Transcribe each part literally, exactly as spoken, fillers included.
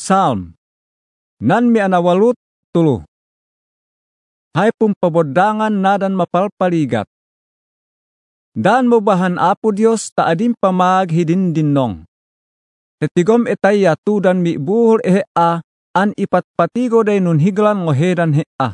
Psalm. Nan mi anawalut tuluh. Hay pumpabodangan nadan mapalpaligat. Dan mo bahan Apo Dios taadim pamag hidindinong. Tetigom etaya tudan mi buhol ehe a an ipatpatigo day nun higlan ngohedan he a.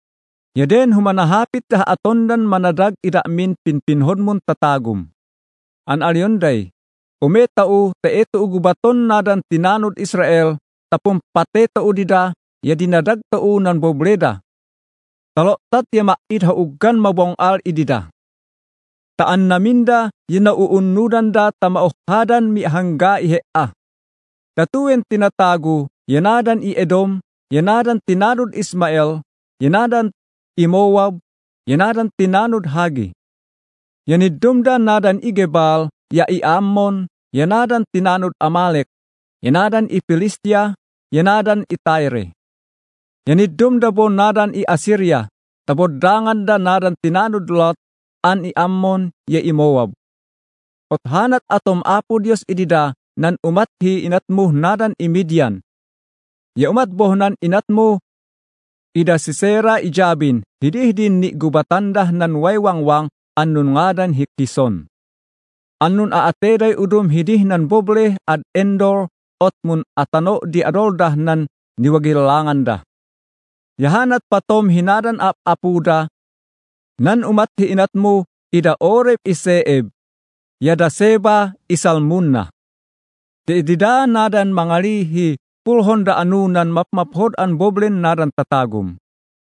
Yaden humanahapit dah atondan manadag iramin pinpinhodmun tatagum. An alyonday, umetau teeto ugubaton nadan tinanod Israel tapum patetau dida ya dinadag tau nan bobleda. Talo tat ya maid haugan mabong al idida. Taan naminda yinauunudan da tamaohadan mi hangga ihe a. Tatuen tinatago yanadan i Edom, yanadan tinanod Ismael, yanadan i Moab, yanadan tinanod Hagi. Yanidumda nadan i Gebal, ya i Ammon, yanadan tinanod Amalek, yanadan i Filistia, yanadan i Tyre. Yanidumda bo nadan i Assyria, tabodangan da nadan tinanod Lot, an i Ammon, ya i Moab. Othanat atom Apo Dios idida, nan umathi inatmo nadan i Midian. Ya umat bohnan inatmo, ida Sisera i Jabin, hidihdin ni gubatandah nan waywangwang, annun ngadan hikison. Annun aateday udum hidih nan boble ad Endor, otmun atano di adoldah nan niwagilangan da. Yahanat patom hinadan ap apuda, nan umathi inatmo, ida Oreb i Seeb, yada Seba i Salmunna. Deidida nadan mangalihi, pulhon da anunan mapmaphod an boblen nadan tatagum.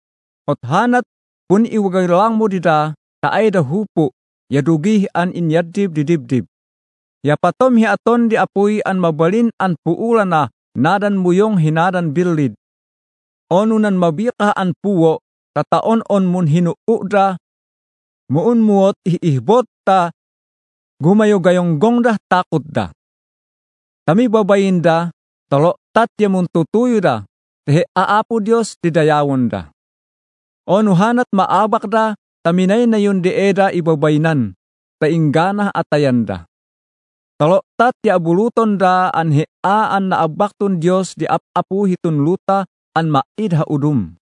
Othanat pun iwagalang mo dida, taay da hupo, yadugih an inyadib didibdib. Ya patom hi aton di apoy an mabalin an puulan na nadan muyong hinadan bilid. Onunan mabika an puwo, tataon on mun hinuuda, muun muot ihihbot ta, gumayo gayong gongdah takot da. Tami babayin da, talo tatya mun tutuyo da, tehe aapo Dios didayawon da. Onuhanat maabak da, taminay na yun di eda ibabaynan, tainggana atayan da. Talo tatya abuluton da an heaan na abakton Dios di apapu hitun luta an maid haudum.